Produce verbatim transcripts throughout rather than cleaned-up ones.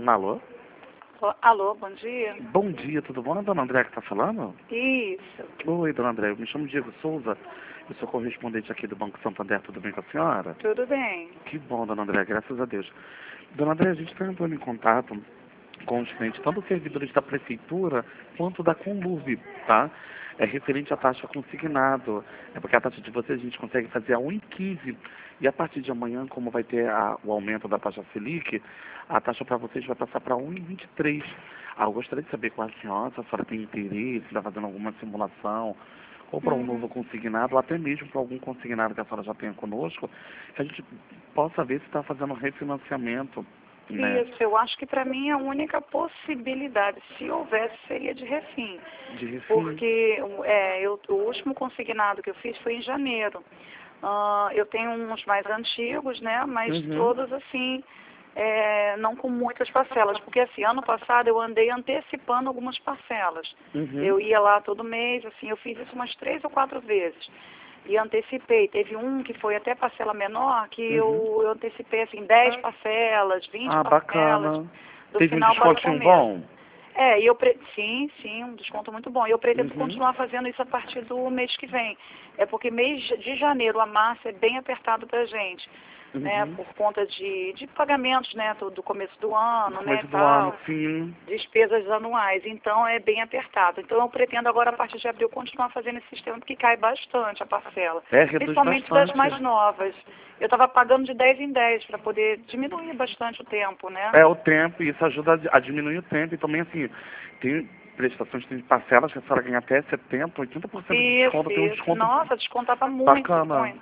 Alô? Ó, Alô, bom dia. Bom dia, tudo bom? É a dona André que está falando? Isso. Oi, dona André, eu me chamo Diego Souza, eu sou correspondente aqui do Banco Santander, tudo bem com a senhora? Tudo bem. Que bom, dona André, graças a Deus. Dona André, a gente está entrando em contato com os clientes, tanto os servidores da Prefeitura quanto da Conluve, tá? É referente à taxa consignado, é porque a taxa de vocês a gente consegue fazer a um vírgula quinze, e a partir de amanhã, como vai ter a, o aumento da taxa Selic, a taxa para vocês vai passar para um vírgula vinte e três. Ah, eu gostaria de saber com a senhora, se a senhora tem interesse, está fazendo alguma simulação, ou para um Uhum. novo consignado, ou até mesmo para algum consignado que a senhora já tenha conosco, que a gente possa ver se está fazendo refinanciamento, né? Isso, eu acho que para mim a única possibilidade, se houvesse, seria de refim. De refim. Porque é, eu, o último consignado que eu fiz foi em janeiro. Ah, eu tenho uns mais antigos, né? Mas Uhum. todos assim, é, não com muitas parcelas. Porque assim, ano passado eu andei antecipando algumas parcelas. Uhum. Eu ia lá todo mês, assim, eu fiz isso umas três ou quatro vezes. E antecipei. Teve um que foi até parcela menor, que Uhum. eu, eu antecipei assim, dez parcelas, vinte Ah, parcelas, bacana. do Teve um final para o descontinho começo. bom? É, e eu pre... sim, sim, um desconto muito bom. E eu pretendo Uhum. continuar fazendo isso a partir do mês que vem. É porque mês de janeiro a março é bem apertado pra gente, Uhum. né? Por conta de, de pagamentos, né? Do, do começo do ano, No né? começo E do tal. ano, sim. Despesas anuais, então é bem apertado. Então eu pretendo agora, a partir de abril, continuar fazendo esse sistema, porque cai bastante a parcela. É, reduz Principalmente bastante. das mais novas. Eu estava pagando de dez em dez para poder diminuir bastante o tempo, né? É o tempo, e isso ajuda a a diminuir o tempo. E também, assim, tem prestações, tem parcelas que a senhora ganha até setenta, oitenta por cento de Isso, desconto. Tem um isso. desconto Nossa, descontava muito, bacana. muito.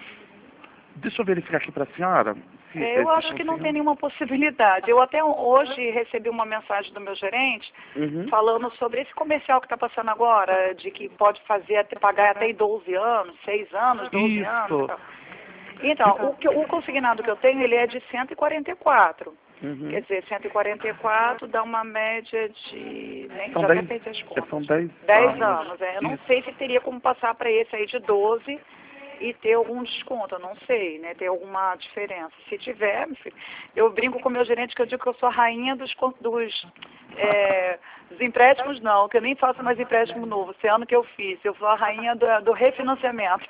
Deixa eu verificar aqui para a senhora. Se É, eu esse acho que não consigo- tem nenhuma possibilidade. Eu até hoje recebi uma mensagem do meu gerente Uhum. falando sobre esse comercial que está passando agora, de que pode fazer até, pagar até doze anos, seis anos, doze anos. Isso. Tal. Então, o, que, o consignado que eu tenho, ele é de cento e quarenta e quatro. Uhum. Quer dizer, cento e quarenta e quatro dá uma média de... Nem, São já dez, até perdi as contas. são dez dez anos. anos, é. Eu não Isso. sei se teria como passar para esse aí de doze e ter algum desconto, eu não sei, né? Ter alguma diferença. Se tiver, meu filho, eu brinco com o meu gerente que eu digo que eu sou a rainha dos, con- dos, é, dos empréstimos, não, que eu nem faço mais empréstimo novo. Esse ano que eu fiz, eu sou a rainha do, do refinanciamento.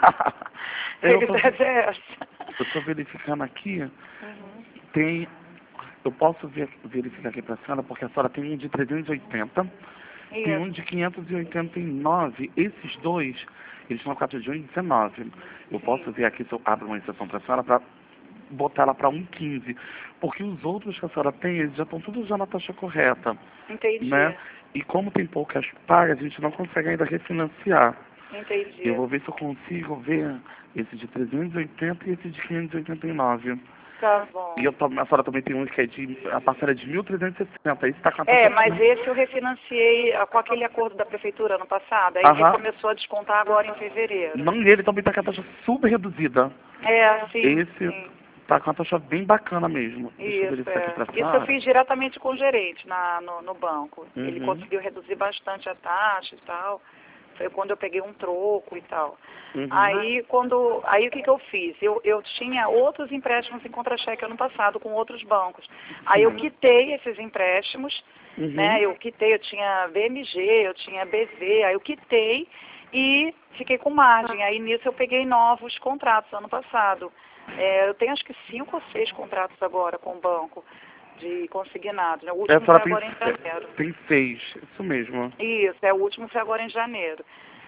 Eu tô, Realidade é essa. eu tô verificando aqui, Uhum. tem, eu posso ver, verificar aqui para a senhora, porque a senhora tem um de trezentos e oitenta, tem um Isso. de quinhentos e oitenta e nove, esses dois, eles são quatro de um e dezenove. Eu posso ver aqui se eu abro uma exceção para a senhora para botar ela para um vírgula quinze, porque os outros que a senhora tem, eles já estão todos já na taxa correta, Entendi. né? E como tem poucas pagas, a gente não consegue ainda refinanciar. Entendi. Eu vou ver se eu consigo ver esse de trezentos e oitenta e esse de quinhentos e oitenta e nove. Tá bom. E eu, tam- a senhora também tem um que é de, a parcela é de mil trezentos e sessenta, esse está com a taxa... É, mas esse eu refinanciei ah, com aquele acordo da prefeitura ano passado. Aí ele Aham. começou a descontar agora em fevereiro. Não, e ele também está com a taxa super reduzida. É, sim, Esse sim. está com a taxa bem bacana mesmo. Deixa eu Isso, verificar aqui é. para a Isso senhora. eu fiz diretamente com o gerente na, no, no banco. Ele Uhum. conseguiu reduzir bastante a taxa e tal. Foi quando eu peguei um troco e tal. Uhum. Aí, quando, aí o que, que eu fiz? Eu, eu tinha outros empréstimos em contra-cheque ano passado com outros bancos. Aí eu Sim. quitei esses empréstimos, Uhum. né? Eu quitei, eu tinha B M G, eu tinha B V, aí eu quitei e fiquei com margem. Aí nisso eu peguei novos contratos ano passado. É, eu tenho acho que cinco ou seis contratos agora com o banco de consignado, né? O A último foi senhora tem, agora em janeiro. tem seis, isso mesmo. Isso, é, o último foi agora em janeiro.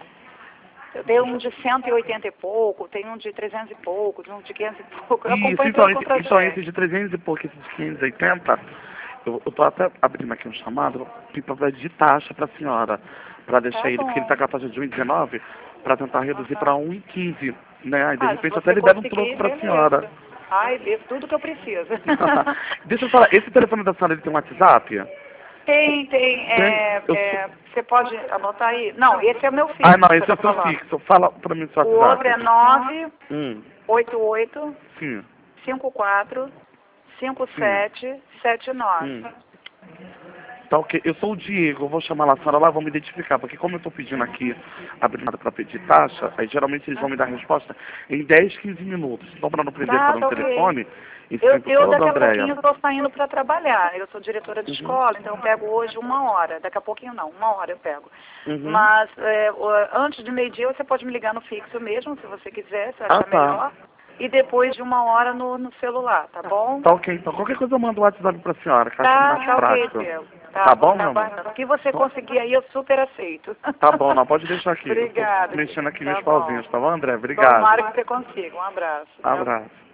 Eu tenho um de cento e oitenta e pouco, tenho um de trezentos e pouco, um de quinhentos e pouco. Eu Isso, acompanho então, pelo esse, contra-cheque. então esse de trezentos e pouco, esse de quinhentos e oitenta, eu, eu tô até abrindo aqui um chamado para de taxa para a senhora, para deixar Tá ele, porque ele está bom. com a taxa de um vírgula dezenove, para tentar reduzir para um vírgula quinze, né? Aí de Ah, se repente até você libera um conseguir, troco para a beleza. senhora. Ai, dê tudo que eu preciso. Deixa eu falar, esse telefone da senhora ele tem um WhatsApp? Tem, tem. É, Tem, eu é, sou... você pode anotar aí? Não, esse é o meu filho. Ah, não, que esse eu é o tô seu falando. fixo. Fala para mim o seu O WhatsApp. outro é nove Hum, oito oito sim, cinco quatro cinco sim, sete sete nove. hum. Tá ok. Eu sou o Diego, eu vou chamar lá a senhora lá, vou me identificar, porque como eu estou pedindo aqui, abrindo nada para pedir taxa, aí geralmente eles vão me dar a resposta em dez, quinze minutos. Então, para não prender Tá, por tá um ok. telefone, esse Eu, tempo eu todo, daqui a Andréia. pouquinho estou saindo para trabalhar. Eu sou diretora de Uhum. escola, então eu pego hoje uma hora. Daqui a pouquinho não, uma hora eu pego. Uhum. Mas é, o- antes de meio-dia você pode me ligar no fixo mesmo, se você quiser, se Ah, achar tá. melhor. E depois de uma hora no, no celular, tá bom? Tá ok, então qualquer coisa eu mando o WhatsApp pra senhora, que eu acho Tá, mais tá ok, prático. Diego. Tá bom, tá meu amor? O que você conseguir aí eu super aceito. Tá bom, não, pode deixar aqui. Obrigada. Eu tô mexendo aqui Tá meus bom. pauzinhos, tá bom, André? Obrigado. Tomara que você consiga. Um abraço. Até a Abraço.